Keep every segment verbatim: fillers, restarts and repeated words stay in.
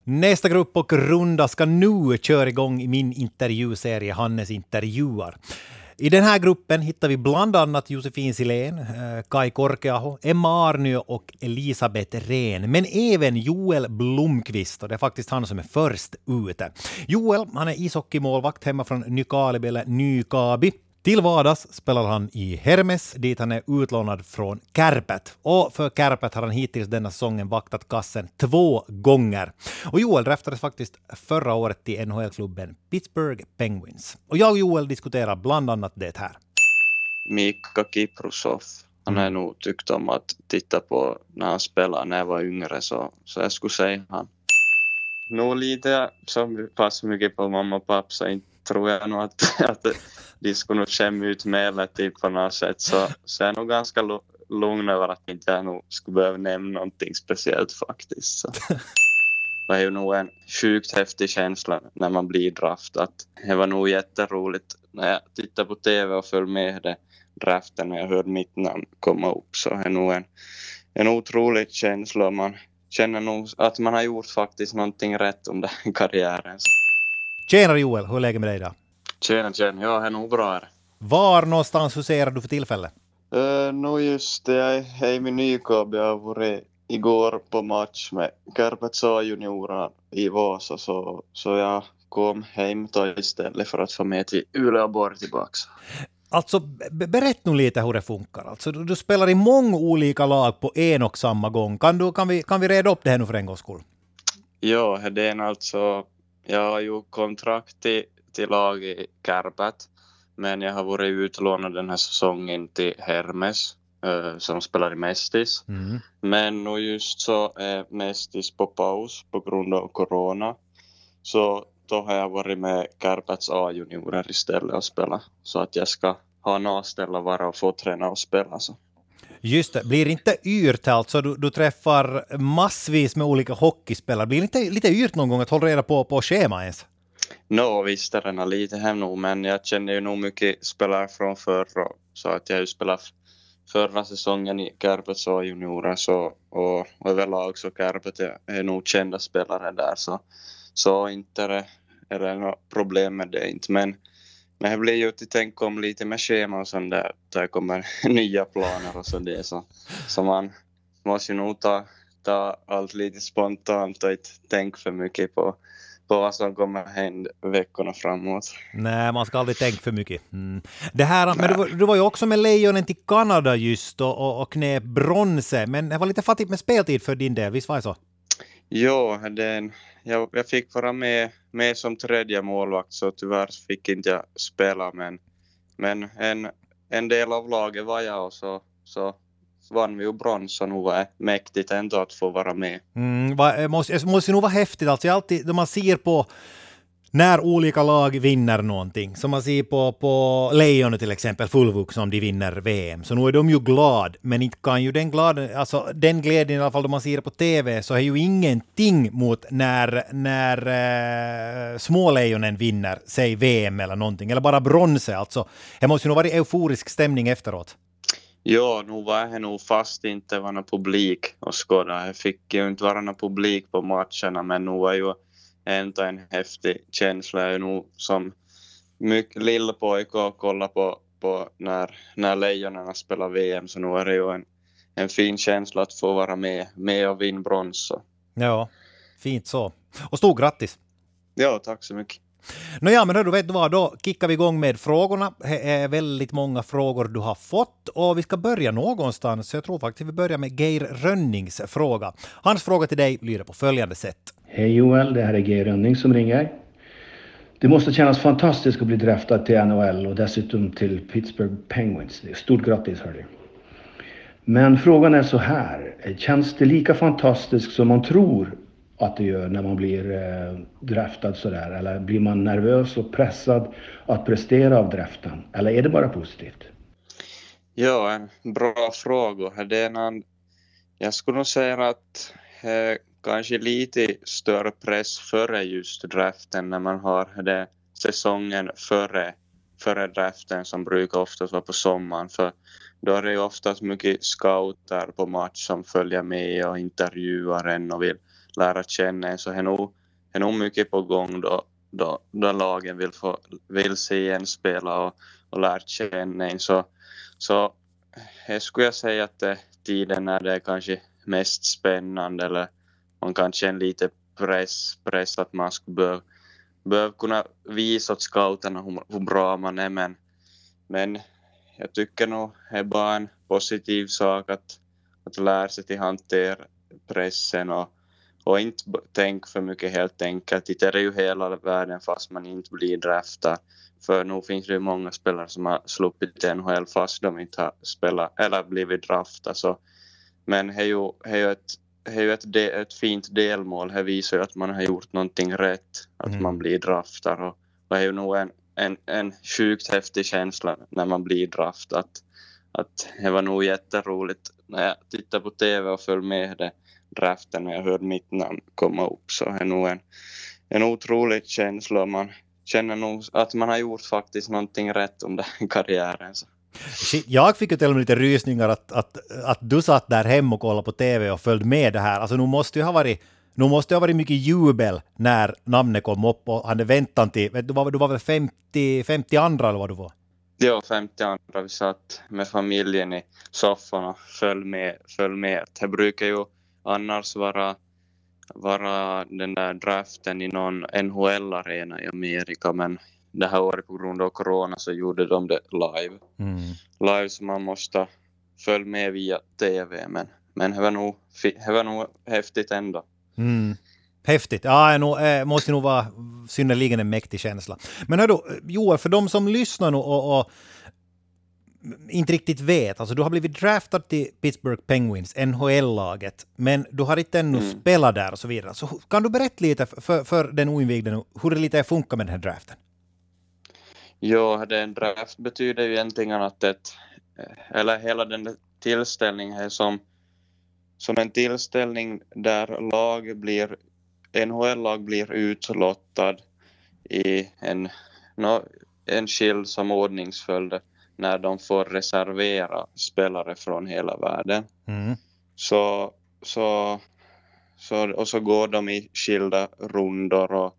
Nästa grupp och runda ska nu köra igång i min intervjuserie Hannes intervjuar. I den här gruppen hittar vi bland annat Josefin Silén, Kai Korkeaho, Emma Arnö och Elisabeth Rehn. Men även Joel Blomqvist, och det är faktiskt han som är först ute. Joel, han är ishockeymålvakt hemma från Nykarleby eller Nykabi. Till vardags spelar han i Hermes, dit han är utlånad från Kärpät. Och för Kärpät har han hittills denna säsongen vaktat kassen två gånger. Och Joel draftades faktiskt förra året till N H L-klubben Pittsburgh Penguins. Och jag och Joel diskuterar bland annat det här. Mika Kiprusov, han är nog tyckt om att titta på när han spelar när jag var yngre, så, så jag skulle säga han. Nog lite som passar mycket på mamma och pappa, så inte tror jag nog att, att de skulle nog känna ut med det på något sätt. Så, så jag är nog ganska lugn över att inte jag nog skulle behöva nämna någonting speciellt faktiskt. Så. Det är ju nog en sjukt häftig känsla när man blir draftad. Det var nog jätteroligt när jag tittade på tv och följde med det draften när jag hörde mitt namn komma upp. Så det är nog en, en otrolig känsla. Man känner nog att man har gjort faktiskt någonting rätt under karriären. Tjena Joel, hur är läget med dig idag? Tjena, tjena. Ja, det är nog bra här. Var någonstans huserar du för tillfälle? Uh, nu just det, jag är hemma i Nykabi. Jag har varit igår på match med Kärpäts A-juniorer i Vasa. Så, så jag kom hem då istället för att få med till Uleåborg tillbaka. Alltså, berätta nu lite hur det funkar. Alltså, du, du spelar i många olika lag på en och samma gång. Kan, du, kan, vi, kan vi reda upp det här nu för en gångs skull? Ja, det är alltså... Jag har ju kontrakt till, till lag i Kärpät, men jag har varit utlånad den här säsongen till Hermes uh, som spelar i Mestis. Mm. Men nu just så är Mestis på paus på grund av corona. Så då har jag varit med Kärpäts A-juniorer istället och spela. Så att jag ska ha en avställa vara och få träna och spela. Så. Just det, blir inte yrt alltså? Du, du träffar massvis med olika hockeyspelare. Blir inte lite yrt någon gång att hålla reda på, på schema ens? No, visst är den lite hem nog, men jag känner ju nog mycket spelare från förra. Så att jag ju spelat förra säsongen i Kärpäts A-juniorer, så, och, och överlag så Kärpät är nog kända spelare där. Så, så inte är det, är det något problem med det inte, men Men det blir ju att tänka om lite med schema och sånt där. Där kommer nya planer och så det. Så, så man måste ju nog ta, ta allt lite spontant och inte tänka för mycket på, på vad som kommer hända veckorna framåt. Nej, man ska aldrig tänka för mycket. Mm. Det här, men du, var, du var ju också med Lejonen till Kanada just och, och, och knep bronse. Men det var lite fattigt med speltid för din del, visst var det så? Jo, det, jag, jag fick vara med, med som tredje målvakt, så tyvärr fick inte jag spela. Men, men en, en del av laget var jag, och så, så vann vi ju brons, och nu var det mäktigt ändå att få vara med. Mm, va, måste, måste nog vara häftigt. Alltså, alltid, när man ser på när olika lag vinner någonting, som man ser på, på Lejonet till exempel, fullvuxna om de vinner V M, så nu är de ju glad, men inte kan ju den glädjen, alltså den glädjen i alla fall då man ser det på tv, så är ju ingenting mot när, när äh, små Lejonen vinner, säg V M eller någonting, eller bara bronse, alltså. Det måste ju nog vara euforisk stämning efteråt. Ja, nu var det nog fast inte var någon publik och skåda. Jag fick ju inte vara någon publik på matcherna, men nu var ju ändå en häftig känsla. Jag är nog som mycket lilla pojke och kolla på, på när, när Lejonerna spelar V M, så nu är det ju en, en fin känsla att få vara med, med och vinna brons. Så. Ja, fint så. Och stort grattis! Ja, tack så mycket. Nåja, men du vet vad, då kickar vi igång med frågorna. Det är väldigt många frågor du har fått och vi ska börja någonstans. Så jag tror faktiskt vi börjar med Geir Rönnings fråga. Hans fråga till dig lyder på följande sätt. Hej Joel, det här är Geir Rönning som ringer. Det måste kännas fantastiskt att bli draftad till N H L och dessutom till Pittsburgh Penguins. Stort grattis hörni. Men frågan är så här, känns det lika fantastiskt som man tror att det gör när man blir eh, draftad sådär? Eller blir man nervös och pressad att prestera av draften? Eller är det bara positivt? Ja, en bra fråga. Det är någon, jag skulle nog säga att eh, kanske lite större press före just draften, när man har det säsongen före, före draften som brukar oftast vara på sommaren. För då är det ju oftast mycket scouter på match som följer med och intervjuar en och vill lära känna en, så är nog, är nog mycket på gång då, då, då lagen vill, få, vill se en spela och, och lära känna en. Så, så jag skulle säga att det, tiden när det är kanske mest spännande, eller man kan känna lite press, press att man skulle behöva, behöva kunna visa åt scouterna hur, hur bra man är, men, men jag tycker nog det är bara en positiv sak att, att lära sig till hantera pressen och, och inte tänka för mycket helt enkelt. Det är ju hela världen fast man inte blir draftad. För nu finns det ju många spelare som har sluppit N H L fast de inte har spelat eller blivit draftade. Så. Men det är ju, det är ju, ett, det är ju ett, de, ett fint delmål. Det visar ju att man har gjort någonting rätt. Att mm. man blir draftad. Och, och det är ju nog en, en, en sjukt häftig känsla när man blir draftad. Att, att det var nog jätteroligt när jag tittade på tv och följde med det draften när jag hörde mitt namn komma upp. Så det är nog en, en otrolig känsla. Man känner nog att man har gjort faktiskt någonting rätt om den karriären. Så. Jag fick ju till och med lite rysningar att, att, att du satt där hemma och kollade på tv och följde med det här. Alltså nu måste ju ha varit, nu måste ha varit mycket jubel när namnet kom upp och hade väntan till, du var, du var väl femtio, femtio andra eller vad du var? Ja, femtio andra. Vi satt med familjen i soffan och följde med. Följ med. Det brukar ju annars vara, vara den där draften i någon N H L-arena i Amerika, men det här året på grund av corona så gjorde de det live. Mm. Live så man måste följa med via tv, men, men det var nog, det var nog häftigt ändå. Mm. Häftigt. Ja, det nog, äh, måste nog vara synnerligen en mäktig känsla. Men hör då, Joel, för de som lyssnar nu och, och inte riktigt vet, alltså du har blivit draftad till Pittsburgh Penguins, N H L-laget, men du har inte ännu mm. spelat där och så vidare. Så kan du berätta lite för, för den oinvigde hur det lite funkar med den här draften? Ja, den draft betyder ju egentligen att ett, eller hela den tillställningen är som, som en tillställning där lag blir, N H L-lag blir utlottad i en, no, en skild samordningsföljd när de får reservera spelare från hela världen. Mm. Så, så, så, och så går de i skilda rundor och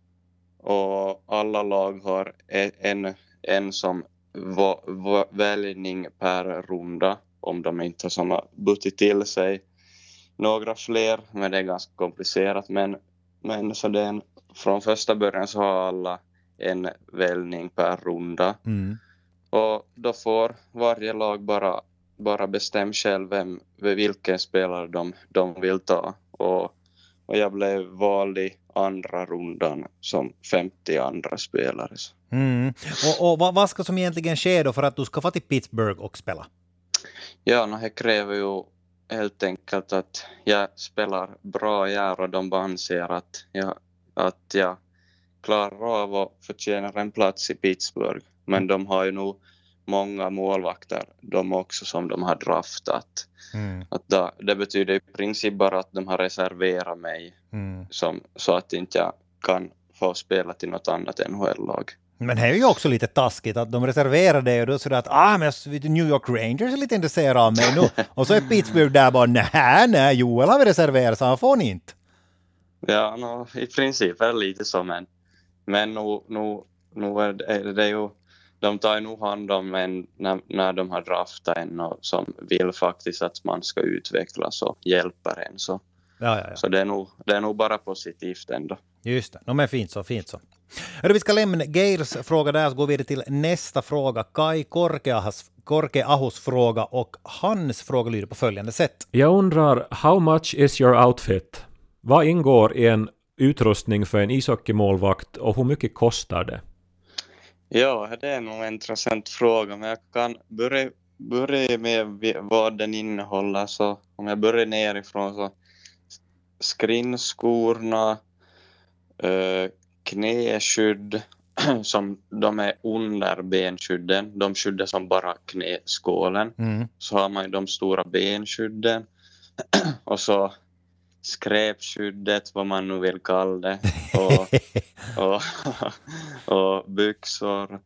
Och alla lag har en, en som va, va, väljning per runda om de inte har samma butit till sig. Några fler, men det är ganska komplicerat. Men, men så det är en, från första början så har alla en väljning per runda. Mm. Och då får varje lag bara, bara bestämma själv vem, vilken spelare de, de vill ta. Och Och jag blev vald i andra rundan som femtio andra spelare. Mm. Och, och vad, vad ska som egentligen ske då för att du ska få till Pittsburgh och spela? Ja, no, det kräver ju helt enkelt att jag spelar bra här och de bara anser att jag, att jag klarar av att förtjäna en plats i Pittsburgh. Men mm. de har ju nog många målvakter, de också som de har draftat. Mm. Att då, det betyder i princip bara att de har reserverat mig mm. som, så att inte jag kan få spela till något annat N H L-lag. Men det är ju också lite taskigt att de reserverar det och då så att ah, men New York Rangers är lite intresserade av mig nu. Och så är Pittsburgh där bara nej, nej, Joel har vi reserverat så han får ni inte. Ja, no, i princip är det lite så, men, men nu, nu, nu är det, det är ju de tar nog hand om en när, när de har draftat en och som vill faktiskt att man ska utvecklas och hjälpa en. Så, ja, ja, ja. så det, är nog, det är nog bara positivt ändå. Just det, no, men fint så, fint så. Hörru, vi ska lämna Geirs fråga där så går vi till nästa fråga. Kai Korkeahos, Korkeahos fråga och hans fråga lyder på följande sätt. Jag undrar, how much is your outfit? Vad ingår i en utrustning för en ishockeymålvakt och hur mycket kostar det? Ja, det är nog en intressant fråga, men jag kan börja, börja med vad den innehåller. Så om jag börjar nerifrån så skrinskorna, eh, knäskydd som de är under benskydden. De skyddar som bara knäskålen. Mm. Så har man de stora benskydden och så skräpskyddet, vad man nu vill kalla det, och, och, och byxor,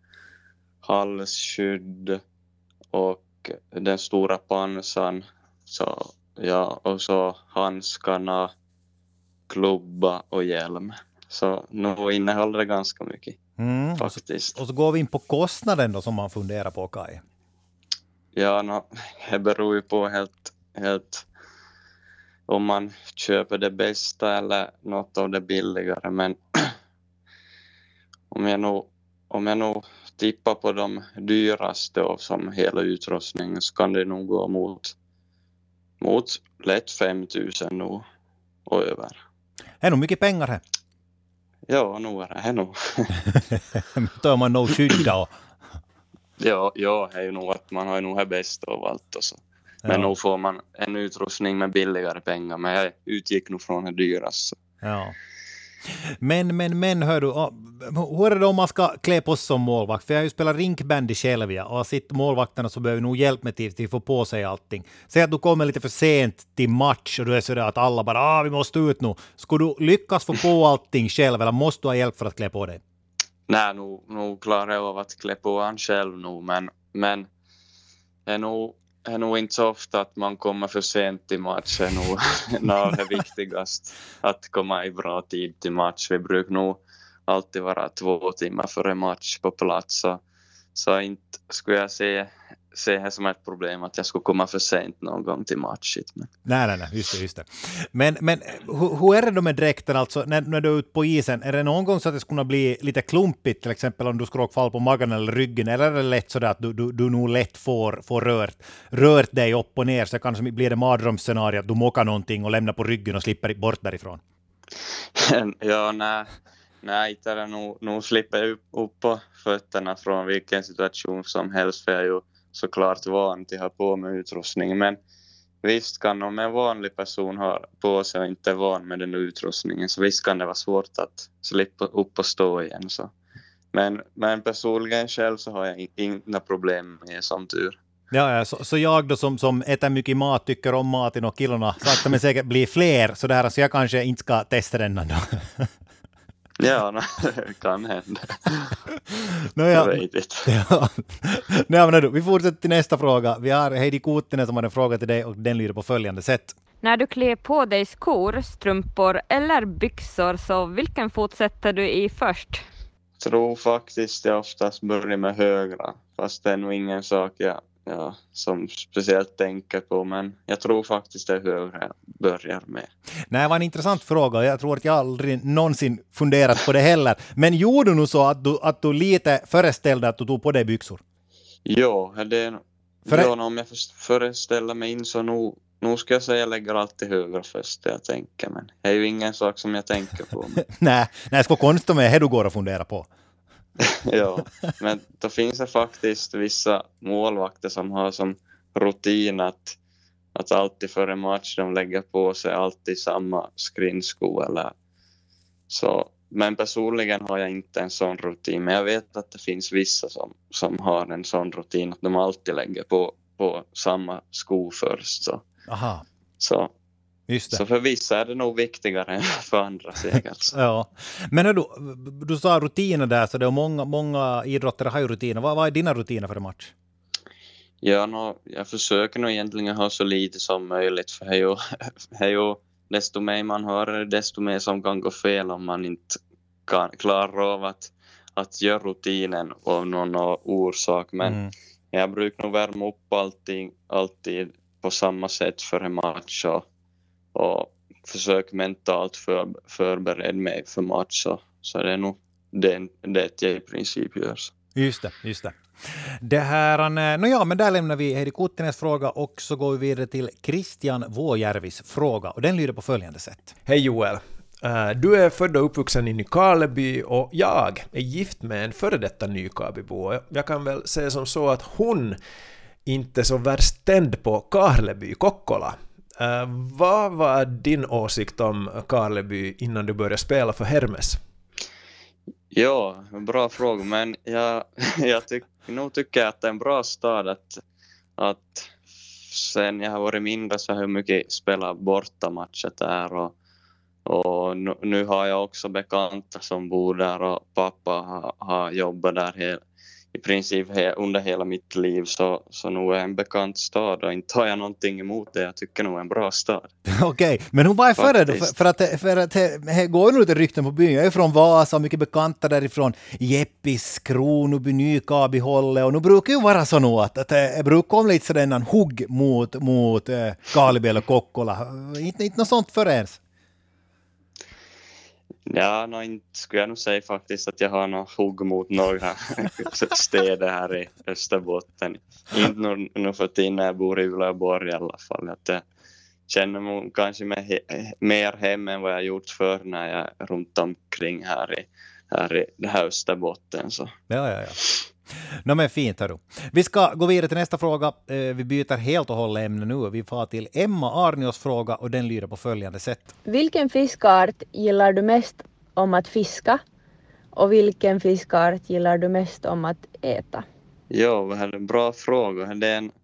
halsskydd och den stora pansan, så, ja, och så handskarna klubba och hjälm. Så nu innehåller det ganska mycket Mm. faktiskt. Och så, och så går vi in på kostnaden då som man funderar på, Kai. Ja, no, det beror ju på helt, helt om man köper det bästa eller något av det billigare. Men om jag nog, om jag nog tippar på de dyraste och som hela utrustningen så kan det nog gå mot, mot lätt fem tusen nu och över. Det är nog mycket pengar här. Ja, nog är det här nog. Då är man nog skydda och... Ja, ja, det är ju nog att man har ju nog det bästa av allt och så. Men Ja. nog får man en utrustning med billigare pengar. Men jag utgick nog från det dyraste. Ja. Men, men, men, hör du, ah, hur är det om man ska klä på sig som målvakt? För jag har ju spelat rinkbandy själv, ja, och sitter målvakterna så behöver nog hjälp med till, till att få på sig allting. Säg att du kommer lite för sent till match och du är sådär att alla bara, ah, vi måste ut nu. Skulle du lyckas få på allting själv eller måste du ha hjälp för att klä på dig? Nej, nog, nog klarar jag av att klä på han själv nu. Men, men det är nog, det är nog inte så ofta att man kommer för sent till match. Det är nog nog det viktigast att komma i bra tid till match. Vi brukar nog alltid vara två timmar före match på plats. Så, så inte skulle jag se, se det som ett problem att jag skulle komma för sent någon gång till match. Men... Nej, nej, nej, just det, just det. Men, men hur, hur är det då med dräkten alltså, när, när du är ute på isen? Är det någon gång så att det skulle bli lite klumpigt, till exempel om du skulle falla på magen eller ryggen, eller är det lätt så att du, du, du nog lätt får, får rört, rört dig upp och ner, så kanske blir det mardrömsscenario att du mockar någonting och lämnar på ryggen och slipper bort därifrån? Ja, nej. Nej, inte är det nog, nog slipper jag upp, upp på fötterna från vilken situation som helst, för jag är ju såklart van till att ha på med utrustning. Men visst kan om en vanlig person ha på sig och inte är van med den utrustningen, så visst kan det vara svårt att slippa upp och stå igen. Så. Men, men personligen själv så har jag inga problem med som tur. Ja, ja, så, så jag då som, som äter mycket mat, tycker om maten och killarna, så att det säkert blir fler, så, där, så jag kanske inte ska testa den då. Ja, no, det kan hända. No, ja. Jag vet inte. Ja. No, men vi fortsätter till nästa fråga. Vi har Heidi Kuuttinen som har en fråga till dig och den lyder på följande sätt. När du klär på dig skor, strumpor eller byxor, så vilken fot sätter du i först? Jag tror faktiskt jag oftast börjar med högra. Fast det är nog ingen sak jag ja, som speciellt tänker på. Men jag tror faktiskt det är högra jag börjar med. Nej, det var en intressant fråga. Jag tror att jag aldrig någonsin funderat på det heller. Men gjorde du nog så att du, att du lite föreställde att du tog på dig byxor? Ja, det är, För ja, om jag föreställer mig in så nu, nu ska jag säga jag lägger alltid högra först det jag tänker. Men det är ju ingen sak som jag tänker på. nej, nej, ska konsta med det du går och fundera på. Ja, men då finns det faktiskt vissa målvakter som har som rutin att, att alltid före match de lägger på sig alltid samma skrinsko eller så. Men personligen har jag inte en sån rutin, men jag vet att det finns vissa som, som har en sån rutin att de alltid lägger på, på samma sko först. Så, Aha. så, Just det. så för vissa är det nog viktigare än för andra säkert. Ja. Men hör du, du sa rutiner där, så det är många, många idrottare har ju rutiner. Vad, vad är dina rutiner för en match? Ja, no, jag försöker nog egentligen ha så lite som möjligt, för det är ju, det är ju desto mer man hör, desto mer som kan gå fel om man inte kan klara av att, att göra rutinen av någon orsak. Men mm. jag brukar nog värma upp alltid, alltid på samma sätt för en match och, och försöka mentalt för, förbereda mig för match. Så, så det är nog det, det jag i princip gör. Just det, just det. Det här, no ja, men där lämnar vi Heidi Kuuttinens fråga och så går vi vidare till Christian Vuojärvis fråga och den lyder på följande sätt. Hej Joel, uh, du är född och uppvuxen i Nykarleby och jag är gift med en före detta Nykarbybo. Jag kan väl säga som så att hon inte så värst tänd på Karleby, Kokkola. Uh, vad var din åsikt om Karleby innan du började spela för Hermes? Ja, bra fråga, men jag, jag tyck, nog tycker att det är en bra stad att, att sen jag har varit mindre så har jag mycket spelat bortamatcher där och, och nu, nu har jag också bekanta som bor där och pappa har, har jobbat där hela, i princip he, under hela mitt liv, så, så nog är en bekant stad, och inte har jag någonting emot det. Jag tycker nog är en bra stad. Okej, okay. Men hon var före då? För, för att, för att det går nog lite rykten på byn. Jag är från Vasa, mycket bekanta därifrån. Jeppis, Kronoby, Nykabi hållet, och nu brukar ju vara så nog att, att det brukar komma lite sådär en hugg mot, mot eh, Kalibel och Kokkola. Inte, inte något sånt för ens. Ja, no, inte skulle jag nog säga faktiskt att jag har någon hugg mot några städer här i Österbotten. Inte nog, nog för tiden när jag bor i Uleåborg i alla fall. Att jag känner mig kanske med he- mer hem än vad jag gjort för när jag är runt omkring här i, här i det här Österbotten. Så. Ja, ja, ja. No, men fint, hörru. Vi ska gå vidare till nästa fråga. Vi byter helt och hållet ämne nu. Vi får till Emma Arnios fråga, och den lyder på följande sätt. Vilken fiskart gillar du mest om att fiska? Och vilken fiskart gillar du mest om att äta? Ja, det är en bra fråga. Det är en,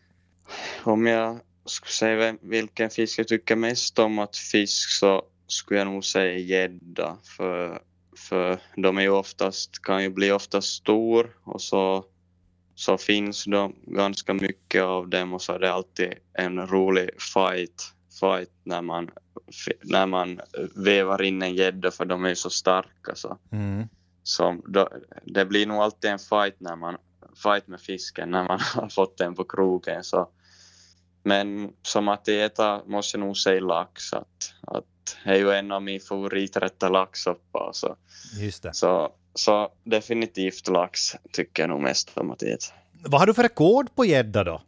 om jag skulle säga vilken fisk jag tycker mest om att fisk, så skulle jag nog säga gädda. För För de är ju oftast, kan ju bli oftast stor, och så, så finns de ganska mycket av dem, och så är det alltid en rolig fight, fight när, man, när man vevar in en gädda, för de är ju så starka. Så. Mm. Så då, det blir nog alltid en fight, när man, fight med fisken när man har fått den på kroken. Så. Men som att äta måste jag nog säga lax, att, att det är ju en av mina favoriträtter, laxsoppa. Så. Just det. Så, så definitivt lax tycker jag nog mest om att äta. Vad har du för rekord på gädda då?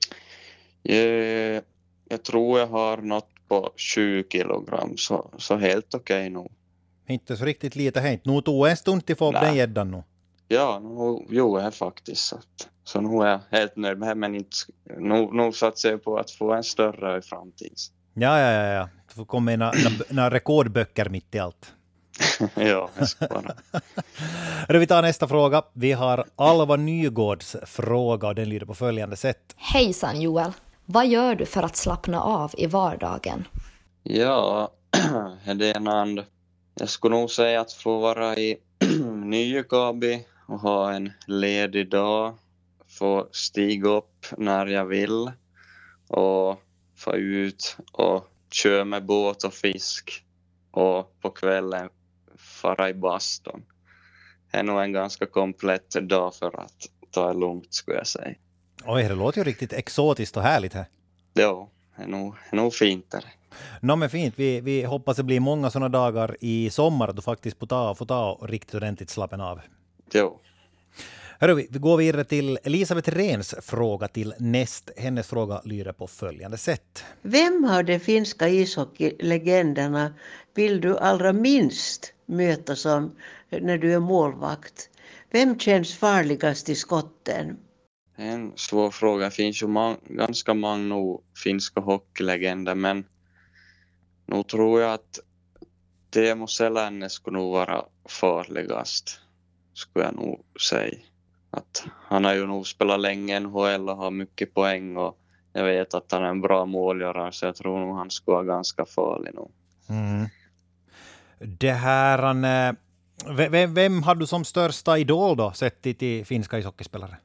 Jag, jag tror jag har något på tjugo kilogram, så, så helt okej okay nog. Inte så riktigt lite hänt. Nu tog en stund till få upp den gäddan nu. Ja, nu, jo, är faktiskt så. Så nu är jag helt nöjd med det, men inte, nu, nu satsar jag på att få en större i framtiden. Ja, ja, ja, ja. Du får komma med några rekordböcker mitt i allt. Ja, jag ska bara. Vi tar nästa fråga. Vi har Alva Nygårds fråga, och den lyder på följande sätt. Hejsan Joel, vad gör du för att slappna av i vardagen? Ja, det är en and. Jag skulle nog säga att få vara i Nykabi och ha en ledig dag. Få stiga upp när jag vill och få ut och köra med båt och fisk, och på kvällen fara i bastun. Det är nog en ganska komplett dag för att ta det lugnt, skulle jag säga. Oj, det låter ju riktigt exotiskt och härligt här. Ja, det är nog, det är nog fint där. No, men fint. Vi, vi hoppas det blir många sådana dagar i sommar att du faktiskt får ta, får ta och riktigt ordentligt slappen av. Jo. Hörru, vi går vidare till Elisabeth Rens fråga till näst. Hennes fråga lyder på följande sätt. Vem av de finska ishockeylegenderna vill du allra minst möta som när du är målvakt? Vem känns farligast i skotten? En svår fråga. Det finns ju man, ganska många finska hockeylegender, men nu tror jag att Teemu Selänne skulle nog vara farligast, skulle jag nog säga. Att han har ju nog spelat länge i N H L och har mycket poäng, och jag vet att han är en bra målgörare, så jag tror nog han skulle vara ganska farlig nog. Mm. Det här, han, vem, vem har du som största idol då, sett till finska ishockeyspelare?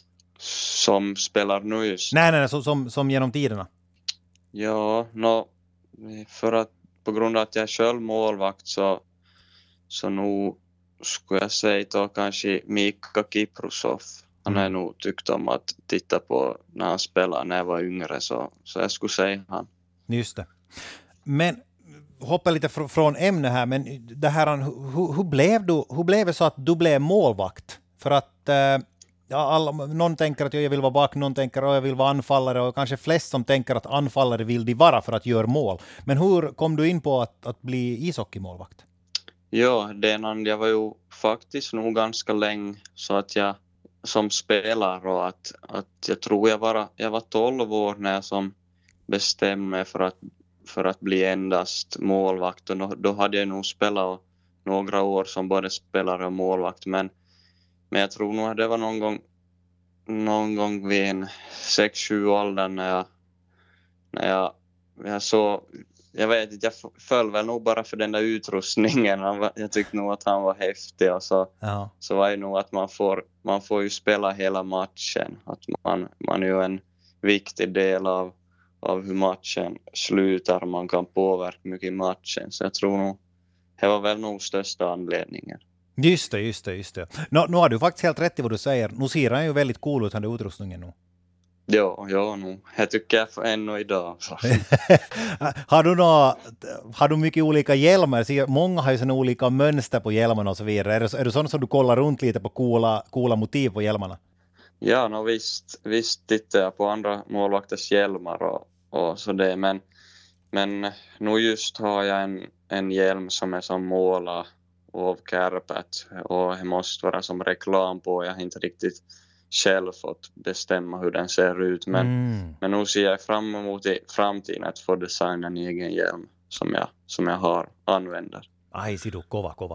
Som spelar nu just? Nej, nej, nej som, som, som genom tiderna. Ja, no, för att på grund av att jag är själv målvakt, så, så nog skulle jag säga då kanske Miikka Kiprusoff. Han har nog tyckt om att titta på när han spelar när jag var yngre, så, så jag skulle säga han. Just det. Men hoppa lite fr- från ämne här, men det här, hur, hur, blev du, hur blev det så att du blev målvakt? För att eh, ja, alla, någon tänker att jag vill vara back, någon tänker att jag vill vara anfallare, och kanske flest som tänker att anfallare vill de vara för att göra mål. Men hur kom du in på att, att bli ishockeymålvakt? Ja, den jag var ju faktiskt nog ganska länge, så att jag som spelare, och att, att jag tror jag var, jag var tolv år när jag som bestämde mig för att, för att bli endast målvakt, och då, då hade jag nog spelat några år som både spelare och målvakt, men, men jag tror nog att det var någon gång, någon gång vid en sex sju åldern när jag, när jag, jag såg jag vet inte, jag föll väl nog bara för den där utrustningen. Han var, jag tyckte nog att han var häftig och så, Ja. så var det nog att man får, man får ju spela hela matchen. Att man, man är ju en viktig del av, av hur matchen slutar. Man kan påverka mycket i matchen. Så jag tror nog, det var väl nog största anledningen. Just det, just det, just det. Nå, nu har du faktiskt helt rätt i vad du säger. Nu ser han ju väldigt cool ut, den där utrustningen nu. Ja, ja nog. Jag tycker jag för ännu idag. har, du nå, har du mycket olika hjälmar? Så många har ju såna olika mönster på hjälmarna och så vidare. Är det, är det sånt som du kollar runt lite på coola, coola motiv på hjälmarna? Ja, no, visst, visst tittar jag på andra målvakters hjälmar och, och så det. Men, men nu just har jag en, en hjälm som är som måla av kärpät. Och det måste vara som reklam på. Jag har inte riktigt själv fått bestämma hur den ser ut. Men, mm. men nu ser jag fram emot i framtiden att få designa en egen hjälm som jag, som jag har använder. Aj, ser du, kova, kova.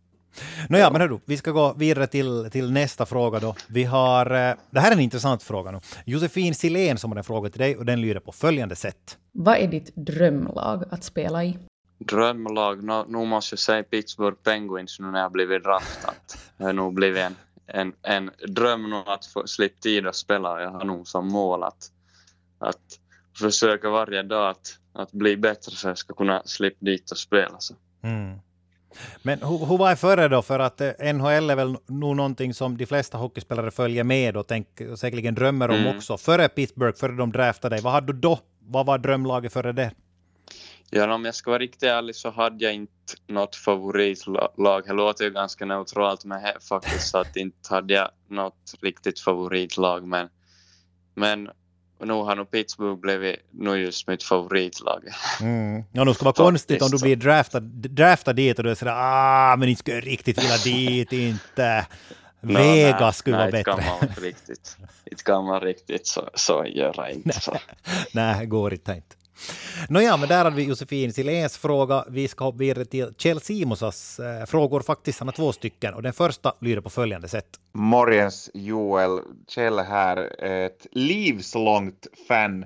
Nå ja, men hörru, vi ska gå vidare till, till nästa fråga då. Vi har, det här är en intressant fråga nu. Josefin Silén som har en fråga till dig och den lyder på följande sätt. Vad är ditt drömlag att spela i? Drömlag? No, nu måste jag säga Pittsburgh Penguins nu när jag blivit draftad. Det har nog blivit en, en, en dröm nu att få slippa tid att spela. Jag har nog som mål att, att försöka varje dag att, att bli bättre så jag ska kunna slippa dit och spela. Så. Mm. Men hur, hur var det före då? För att N H L är väl nog någonting som de flesta hockeyspelare följer med och tänk, säkerligen drömmer om mm. också. Före Pittsburgh, före de draftade dig, vad hade du då? Vad var drömlaget före det? Ja, om jag ska vara riktigt ärlig så hade jag inte något favoritlag. Det låter ju ganska neutralt, men faktiskt så att inte hade jag något riktigt favoritlag. Men, men nu har nog Pittsburgh blivit nu just mitt favoritlag. Mm. Ja, det ska vara konstigt om du blir draftad, draftad dit och du är sådär, ah, men inte skulle jag riktigt vilja dit, inte. No, Vegas nej, skulle nej, vara bättre. Nej, det kan man inte riktigt, inte kan man riktigt så, så göra inte. Så. Nej, det går inte. Nåja, men där hade vi Josefin Siléns fråga. Vi ska hoppa vidare till Kjell Simosas eh, frågor faktiskt. Han har två stycken och den första lyder på följande sätt. Morgens Joel, Kjell här, ett livslångt fan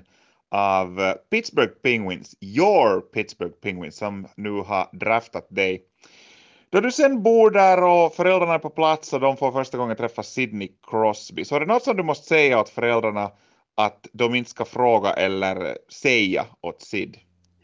av Pittsburgh Penguins, your Pittsburgh Penguins som nu har draftat dig. Då du sen bor där och föräldrarna är på plats och de får första gången träffa Sidney Crosby, så är det något som du måste säga åt föräldrarna att de inte ska fråga eller säga åt Sid?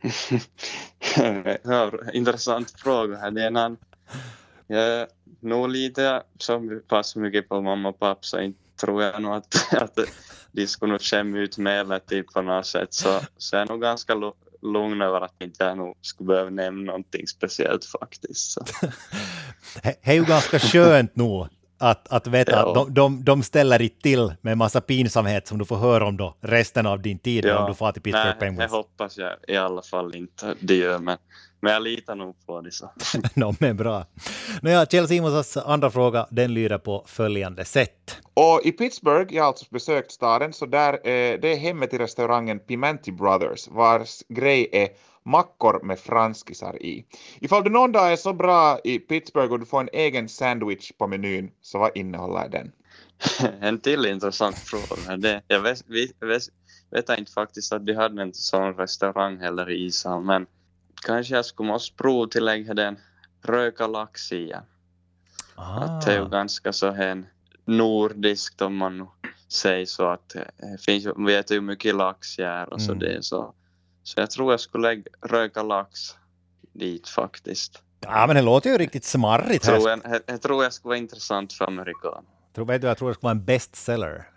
Ja, intressant fråga här. Det är en annan. Jag nog lite som passar mycket på mamma och pappa, så inte tror jag nog att, att de skulle nog skämma ut med typ på något sätt. Så, så jag är nog ganska lugn över att inte jag nog skulle behöva nämna någonting speciellt faktiskt. Det är ju ganska skönt nog. Att, att veta ja. att de, de, de ställer inte till med en massa pinsamhet som du får höra om då resten av din tid ja. om du får till Pittsburgh Nej, Penguins. Jag hoppas jag i alla fall inte det gör, men, men jag litar nog på det. Så. no, men bra. Nåja, Kjell Simonsas andra fråga, den lyder på följande sätt. Och i Pittsburgh, jag har alltså besökt staden, så där eh, det är hemmet i restaurangen Pimenti Brothers, vars grej är mackor med franskisar i. Ifall du någon dag är så bra i Pittsburgh och du får en egen sandwich på menyn, så vad innehåller den? En till intressant fråga. Det, jag vet, vet, vet inte faktiskt att de hade en sån restaurang heller i Island, men kanske jag skulle måste prova tillägga den röka lax i. Ah. Att det är ju ganska så här nordiskt om man säger så, att det finns ju, vet ju mycket lax här och så mm. det så. Så jag tror jag skulle lägga röka lax dit faktiskt. Ja, men det låter ju riktigt smarrigt. Jag tror jag, jag, jag tror jag skulle vara intressant för amerikan. Tror, vet du, jag tror det skulle vara en bestseller.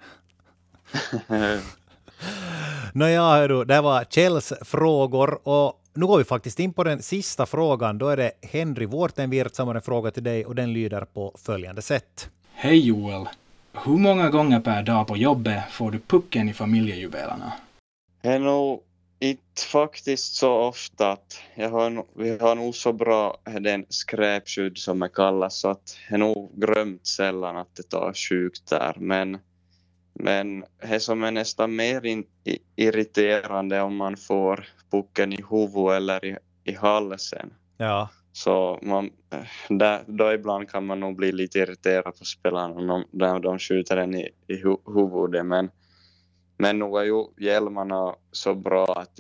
Nåja, hörru, det var Kjells frågor och nu går vi faktiskt in på den sista frågan. Då är det Henry Vårtenvirt som har en fråga till dig och den lyder på följande sätt. Hej Joel, hur många gånger per dag på jobbet får du pucken i familjejuvelerna? Det är nog inte faktiskt så ofta att jag har, vi har nog så bra den skräpskydd som jag kallas, så att jag har nog glömt sällan att det tar sjukt där. Men, men det som är nästan mer in, i, irriterande om man får pucken i huvudet eller i, i halsen. Ja. Så man, där, då ibland kan man nog bli lite irriterad på spelarna om de, de skjuter den i, i huvudet. Men, men nog är ju hjälmarna så bra att inte,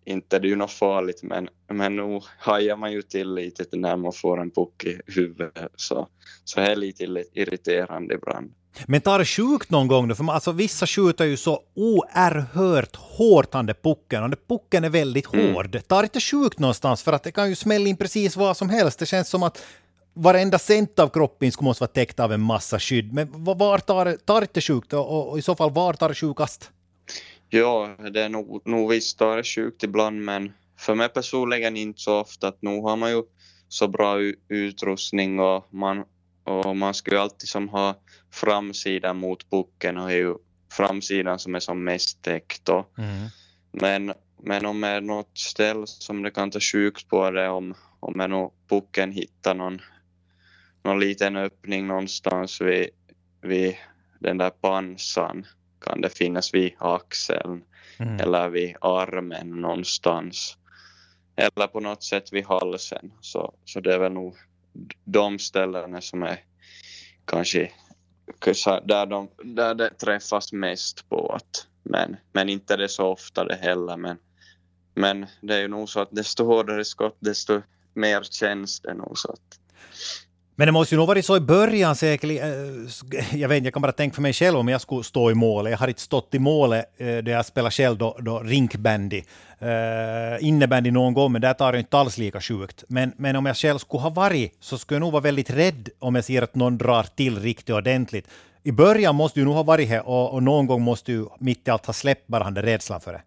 inte det är ju något farligt, men, men nu hajar man ju till lite när man får en puck i huvudet, så, så är det lite irriterande ibland. Men tar det sjukt någon gång då? För man, alltså, vissa skjuter ju så oerhört hårt han det pucken, och det pucken är väldigt mm. hård. Tar inte sjukt någonstans, för att det kan ju smälla in precis vad som helst. Det känns som att varenda cent av kroppen skulle måste vara täckt av en massa skydd. Men var tar det tar inte sjukt, och, och i så fall var tar det sjukast? Ja, det är nog, nog visst tar det sjukt ibland, men för mig personligen inte så ofta. Att nu har man ju så bra utrustning, och man, och man ska ju alltid som ha framsidan mot pucken, och är ju framsidan som är som mest täckt. Mm. Men, men om det är något ställe som det kan ta sjukt på det, om, om är nog pucken hittar någon, någon liten öppning någonstans vid, vid den där pansan, kan det finnas vid axeln mm. eller vid armen någonstans, eller på något sätt vid halsen, så, så det är väl nog de ställena som är kanske där, de, där det träffas mest på att, men, men inte det så ofta det heller, men, men det är ju nog så att desto hårdare skott desto mer känns det nog så att. Men det måste ju nog varit så i början säkert. Jag vet inte, jag kan bara tänka för mig själv om jag skulle stå i målet. Jag har inte stått i målet där jag spelar själv då, då rinkbandy. Uh, innebandy någon gång, men där tar det inte alls lika sjukt. Men, men om jag själv skulle ha varit, så skulle jag nog vara väldigt rädd om jag ser att någon drar till riktigt ordentligt. I början måste du nog ha varit här, och, och någon gång måste du mitt i allt ha släppt bara den rädslan för det.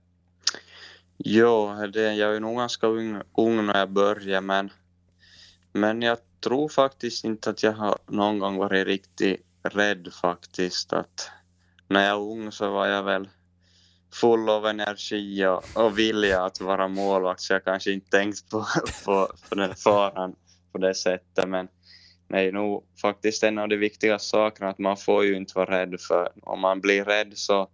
Ja, det, jag är nog ganska ung, ung när jag började, men, men jag tror faktiskt inte att jag har någon gång varit riktigt rädd faktiskt. Att när jag var ung så var jag väl full av energi och, och vilja att vara målvakt, så jag kanske inte tänkt på, på, på den faran på det sättet. Men det är nog faktiskt en av de viktiga sakerna, att man får ju inte vara rädd, för om man blir rädd så,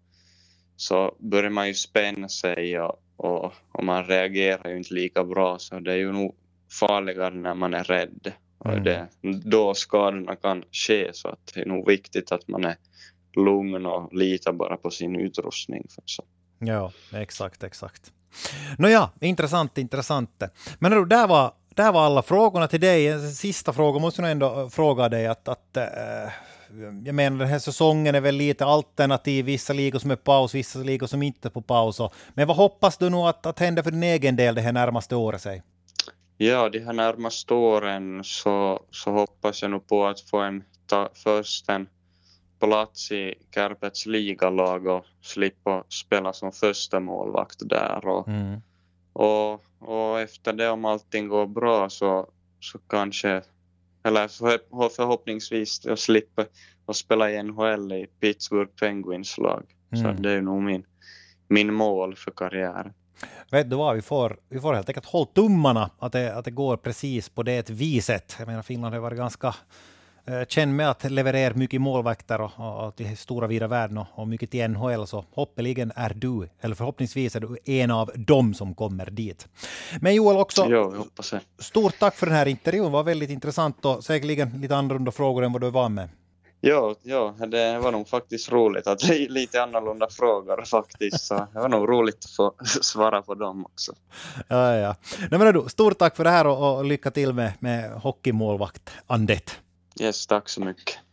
så börjar man ju spänna sig, och, och, och man reagerar ju inte lika bra, så det är ju nog farligare när man är rädd. Mm. Det, då skadorna kan ske, så att det är nog viktigt att man är lugn och litar bara på sin utrustning. Så. Ja, exakt, exakt. Nåja, intressant, intressant. Men då, där var, där var alla frågorna till dig. Sista frågan måste jag ändå fråga dig. Att, att, äh, jag menar, den här säsongen är väl lite alternativ. Vissa ligor som är paus, vissa ligor som inte är på paus. Men vad hoppas du nog att, att hända för din egen del det här närmaste året? Sig? Ja, de här närmaste åren så, så hoppas jag nog på att få en ta, först en plats i Kärpets ligalag och slippa spela som första målvakt där. Och, mm. och, och efter det, om allting går bra, så, så kanske, eller för, förhoppningsvis jag slipper att spela i N H L i Pittsburgh Penguins lag. Mm. Så det är nog min, min mål för karriären. Vet du vad, vi får, vi får helt enkelt hålla tummarna att det, att det går precis på det viset. Jag menar, Finland har varit ganska eh, känd med att leverera mycket målvakter och, och, och till stora vida världen och, och mycket till N H L, så hoppeligen är du, eller förhoppningsvis är du en av dem som kommer dit. Men Joel också, ja, jag hoppas det. Stort tack för den här intervjun, var väldigt intressant och säkerligen lite annorlunda frågor än vad du var med. Ja, ja, det var nog faktiskt roligt att det är lite annorlunda frågor faktiskt, så det var nog roligt att få svara på dem också. Ja, ja. Nej, men då, stort tack för det här och, och lycka till med, med hockeymålvakt Andet. Yes, tack så mycket.